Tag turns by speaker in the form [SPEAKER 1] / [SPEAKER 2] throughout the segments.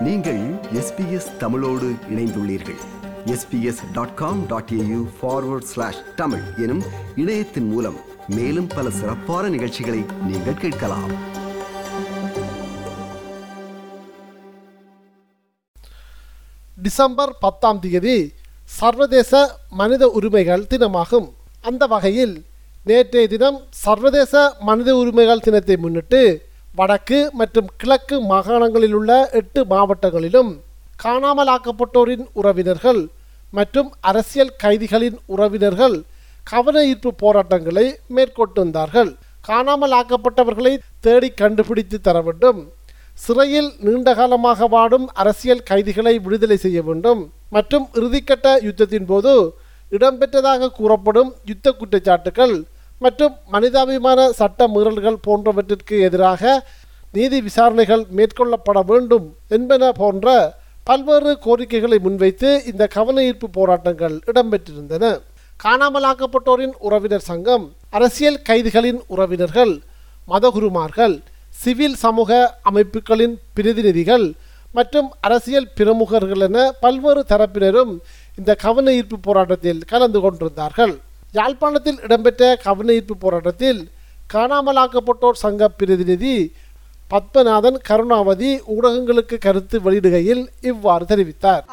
[SPEAKER 1] நீங்கள் SBS தமிழோடு இணைந்துள்ளீர்கள். sbs.com.au/tamil எனும் இணையத்தின் மூலம் மேலும் பல சிறப்பான நிகழ்ச்சிகளை நீங்கள் கேட்கலாம்.
[SPEAKER 2] டிசம்பர் 10 சர்வதேச மனித உரிமைகள் தினமாகும். அந்த வகையில் நேற்றைய தினம் சர்வதேச மனித உரிமைகள் தினத்தை முன்னிட்டு வடக்கு மற்றும் கிழக்கு மாகாணங்களில் உள்ள 8 மாவட்டங்களிலும் காணாமலாக்கப்பட்டோரின் உறவினர்கள் மற்றும் அரசியல் கைதிகளின் உறவினர்கள் கவன ஈர்ப்பு போராட்டங்களை மேற்கொண்டிருந்தார்கள். காணாமலாக்கப்பட்டவர்களை தேடி கண்டுபிடித்து தர வேண்டும், சிறையில் நீண்டகாலமாக வாடும் அரசியல் கைதிகளை விடுதலை செய்ய வேண்டும் மற்றும் இறுதிக்கட்ட யுத்தத்தின் போது இடம்பெற்றதாக கூறப்படும் யுத்த குற்றச்சாட்டுகள் மற்றும் மனிதாபிமான சட்ட மீறல்கள் போன்றவற்றிற்கு எதிராக நீதி விசாரணைகள் மேற்கொள்ளப்பட வேண்டும் என்பன போன்ற பல்வேறு கோரிக்கைகளை முன்வைத்து இந்த கவன ஈர்ப்பு போராட்டங்கள் இடம்பெற்றிருந்தன. காணாமலாக்கப்பட்டோரின் உறவினர் சங்கம், அரசியல் கைதிகளின் உறவினர்கள், மதகுருமார்கள், சிவில் சமூக அமைப்புகளின் பிரதிநிதிகள் மற்றும் அரசியல் பிரமுகர்கள் என பல்வேறு தரப்பினரும் இந்த கவன ஈர்ப்பு போராட்டத்தில் கலந்து கொண்டிருந்தார்கள். யாழ்ப்பாணத்தில் இடம்பெற்ற கவன ஈர்ப்பு போராட்டத்தில் காணாமலாக்கப்பட்டோர் சங்க பிரதிநிதி பத்மநாதன் கருணாவதி ஊடகங்களுக்கு கருத்து வெளியிடுகையில் இவ்வாறு தெரிவித்தார்.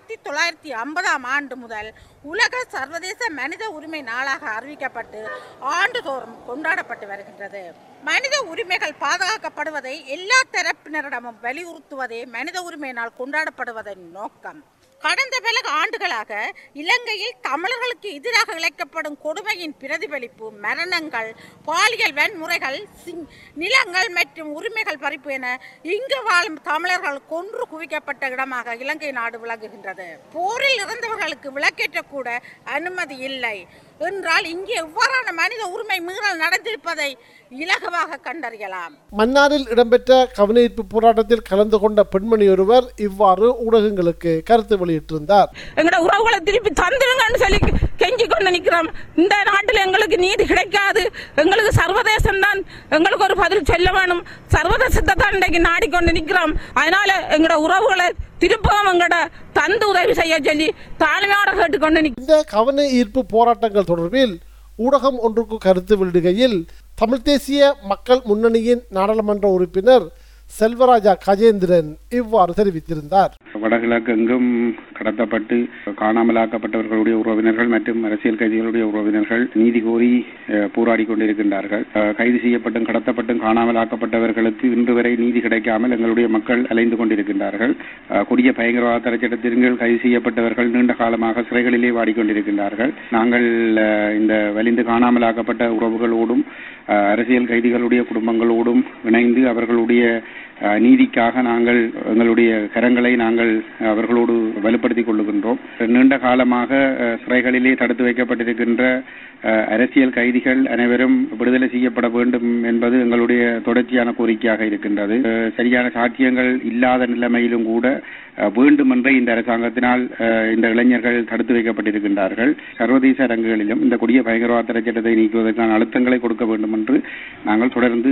[SPEAKER 3] 1950 ஆண்டு முதல் உலக சர்வதேச மனித உரிமை நாளாக அறிவிக்கப்பட்டு ஆண்டுதோறும் கொண்டாடப்பட்டு வருகின்றது. மனித உரிமைகள் பாதுகாக்கப்படுவதை எல்லா தரப்பினரிடமும் வலியுறுத்துவதே மனித உரிமை நாள் கொண்டாடப்படுவதன் நோக்கம். கடந்த பல ஆண்டுகளாக இலங்கையில் தமிழர்களுக்கு எதிராக இழைக்கப்படும் கொடுமையின் பிரதிபலிப்பு, மரணங்கள், பாலியல் வன்முறைகள், நிலங்கள் மற்றும் உரிமைகள் பறிப்பு என இங்கு வாழும் தமிழர்கள் கொன்று குவிக்கப்பட்ட இடமாக இலங்கை நாடு விளங்குகின்றது. போரில் இறந்தவர்களுக்கு விளக்கேற்றக்கூட அனுமதி இல்லை என்றால் இங்கே எவ்வாறான மனித உரிமை மீறல் நடந்திருப்பதை இலகுவாக கண்டறியலாம்.
[SPEAKER 2] மன்னாரில் இடம்பெற்ற கவனஈர்ப்பு போராட்டத்தில் கலந்து கொண்ட பெண்மணி ஒருவர் இவ்வாறு ஊடகங்களுக்கு கருத்து வெளியிட்டிருந்தார்.
[SPEAKER 4] எங்களோட உறவுகளை திருப்பி தந்துருங்கன்னு சொல்லி கெஞ்சி கொண்டு நிற்கிறோம். இந்த நாட்டில் எங்களுக்கு நீதி கிடைக்காது, எங்களுக்கு சர்வதேசம் தான் எங்களுக்கு ஒரு பதில் சொல்ல வேணும், சர்வதேசத்தை தான் இன்றைக்கு நாடிக்கொண்டு நிற்கிறோம். அதனால எங்களோட உறவுகளை திருப்பவும் எங்களோட தந்து உதவி செய்ய சொல்லி தாழ்மையோட கேட்டுக்கொண்டு
[SPEAKER 2] இந்த கவன ஈர்ப்பு போராட்டங்கள் தொடர்பில் ஊடகம் ஒன்றுக்கு கருத்து வெளியிடுகையில் தமிழ் தேசிய மக்கள் முன்னணியின் நாடாளுமன்ற உறுப்பினர் செல்வராஜா கஜேந்திரன் இவ்வாறு தெரிவித்திருந்தார்.
[SPEAKER 5] வடகிழக்கு எங்கும் கடத்தப்பட்டு காணாமலாக்கப்பட்டவர்களுடைய உறவினர்கள் மற்றும் அரசியல் கைதிகளுடைய உறவினர்கள் நீதி கோரி போராடி கொண்டிருக்கின்றார்கள். கைது செய்யப்பட்டும் கடத்தப்பட்டும் காணாமலாக்கப்பட்டவர்களுக்கு இன்று வரை நீதி கிடைக்காமல் எங்களுடைய மக்கள் அலைந்து கொண்டிருக்கின்றார்கள். கொடிய பயங்கரவாத தடைச்சட்டத்தின் கீழ் கைது செய்யப்பட்டவர்கள் நீண்ட காலமாக சிறைகளிலே வாடிக்கொண்டிருக்கின்றார்கள். நாங்கள் இந்த வலிந்து காணாமலாக்கப்பட்ட உறவுகளோடும் அரசியல் கைதிகளுடைய குடும்பங்களோடும் இணைந்து அவர்களுடைய நீதிக்காக நாங்கள் எங்களுடைய கரங்களை நாங்கள் அவர்களோடு வலுப்படுத்திக் கொள்ளுகின்றோம். நீண்ட காலமாக சிறைகளிலே தடுத்து வைக்கப்பட்டிருக்கின்ற அரசியல் கைதிகள் அனைவரும் விடுதலை செய்யப்பட வேண்டும் என்பது எங்களுடைய தொடர்ச்சியான கோரிக்கையாக இருக்கின்றது. சரியான சாட்சியங்கள் இல்லாத நிலைமையிலும் கூட வேண்டுமென்றே இந்த அரசாங்கத்தினால் இந்த இளைஞர்கள் தடுத்து வைக்கப்பட்டிருக்கின்றார்கள். சர்வதேச அரங்குகளிலும் இந்த கொடிய பயங்கரவாத தடை சட்டத்தை நீக்குவதற்கான அழுத்தங்களை கொடுக்க வேண்டும் என்று நாங்கள் தொடர்ந்து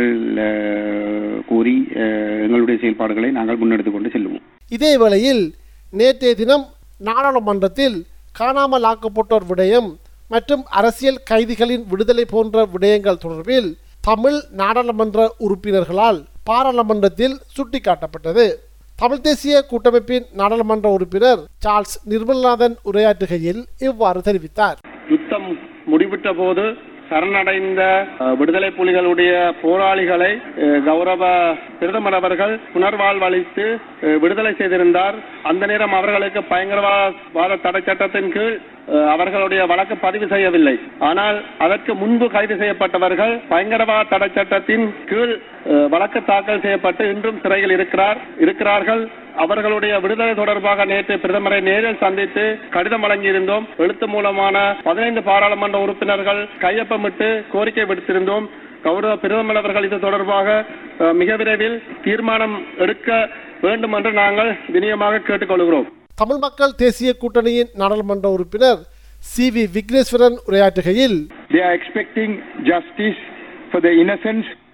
[SPEAKER 5] கூறி எங்களுடைய செயல்பாடுகளை நாங்கள் முன்னெடுத்துக் கொண்டு செல்வோம்.
[SPEAKER 2] இதே வேளையில் நேற்றைய தினம் நாடாளுமன்றத்தில் காணாமல் ஆக்கப்பட்டோர் விடயம் மற்றும் அரசியல் கைதிகளின் விடுதலை போன்ற விடயங்கள் தொடர்பில் தமிழ் நாடாளுமன்ற உறுப்பினர்களால் பாராளுமன்றத்தில் சுட்டிக்காட்டப்பட்டது. தமிழ் தேசிய கூட்டமைப்பின் நாடாளுமன்ற உறுப்பினர் சார்ல்ஸ் நிர்மல்நாதன் உரையாற்றுகையில் இவ்வாறு தெரிவித்தார்.
[SPEAKER 6] யுத்தம் முடிவிட்ட போது சரணடைந்த விடுதலை புலிகளுடைய போராளிகளை கௌரவ பிரதமர் அவர்கள் புனர்வாழ்வளித்து விடுதலை செய்திருந்தார். அந்த நேரம் அவர்களுக்கு பயங்கரவாத தடை சட்டத்தின் கீழ் அவர்களுடைய வழக்கு பதிவு செய்யவில்லை. ஆனால் அதற்கு முன்பு கைது செய்யப்பட்டவர்கள் பயங்கரவாத தடை சட்டத்தின் கீழ் வழக்கு தாக்கல் செய்யப்பட்டு இன்றும் சிறையில் இருக்கிறார்கள். அவர்களுடைய விடுதலை தொடர்பாக நேற்று பிரதமரை நேரில் சந்தித்து கடிதம் வழங்கியிருந்தோம். எழுத்து மூலமான 15 பாராளுமன்ற உறுப்பினர்கள் கையொப்பமிட்டு கோரிக்கை விடுத்திருந்தோம். கௌரவ பிரதமர் அவர்கள் இது தொடர்பாக மிக விரைவில் தீர்மானம் எடுக்க வேண்டும் என்று நாங்கள் வினயமாக கேட்டுக்கொள்கிறோம்.
[SPEAKER 2] தமிழ் மக்கள் தேசிய கூட்டணியின் நாடாளுமன்ற உறுப்பினர் CV விக்னேஸ்வரன் உரையாற்றுகையில்
[SPEAKER 7] They are expecting justice for the innocents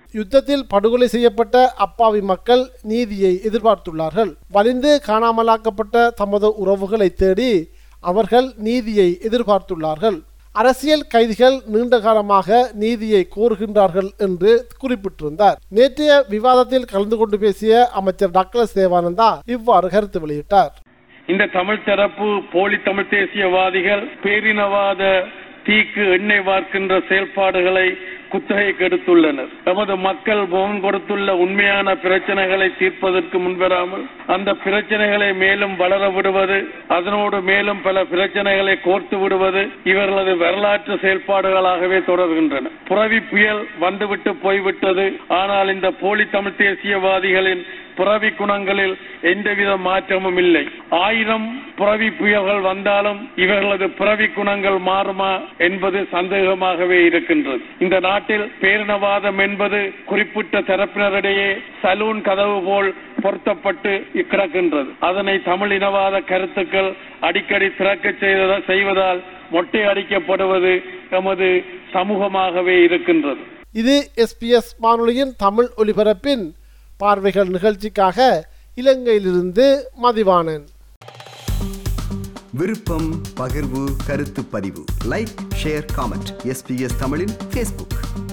[SPEAKER 2] யுத்தத்தில் படுகொலை செய்யப்பட்ட அப்பாவி மக்கள் நீதியை எதிர்பார்த்துள்ளார்கள். வலிந்து காணாமலாக்கப்பட்ட தமது உறவுகளை தேடி அவர்கள் நீதியை எதிர்பார்த்துள்ளார்கள். அரசியல் கைதிகள் நீண்ட காலமாக நீதியை கோருகின்றார்கள் என்று குறிப்பிட்டிருந்தார். நேற்றைய விவாதத்தில் கலந்து கொண்டு பேசிய அமைச்சர் டாக்டர் தேவானந்தா இவ்வாறு கருத்து வெளியிட்டார்.
[SPEAKER 6] இந்த தமிழ் தரப்பு போலி தமிழ் தேசியவாதிகள் பேரினவாத தீக்கு எண்ணெய் வார்க்கின்ற செயல்பாடுகளை குத்தகைக்கு எடுத்துள்ளனர். நமது மக்கள் முகம் கொடுத்துள்ள உண்மையான பிரச்சனைகளை தீர்ப்பதற்கு முன்வராமல் அந்த பிரச்சனைகளை மேலும் வளர விடுவது, அதனோடு மேலும் பல பிரச்சனைகளை கோர்த்து விடுவது இவர்களது வரலாற்று செயல்பாடுகளாகவே தொடர்கின்றன. புரவி புயல் வந்துவிட்டு போய்விட்டது. ஆனால் இந்த போலி தமிழ் தேசியவாதிகளின் புரவி குணங்களில் எந்தவித மாற்றமும் இல்லை. 1000 புரவி புயல்கள் வந்தாலும் இவர்களது புரவி குணங்கள் மாறுமா என்பது சந்தேகமாகவே இருக்கின்றது. இந்த நாட்டில் பேரினவாதம் என்பது குறிப்பிட்ட தரப்பினரிடையே சலூன் கதவு போல் பொருத்தப்பட்டு கிடக்கின்றது. அதனை தமிழ் இனவாத கருத்துக்கள் அடிக்கடி திறக்க செய்வதால் மொட்டை அடிக்கப்படுவது நமது சமூகமாகவே இருக்கின்றது.
[SPEAKER 2] இது SBS வானொலியின் தமிழ் ஒலிபரப்பின் பார்வைகள் நிகழ்ச்சிக்காக இலங்கையிலிருந்து மதிவாணன்.
[SPEAKER 1] விருப்பம், பகிர்வு, கருத்து பதிவு, லைக், ஷேர், காமெண்ட். SBS தமிழின் Facebook.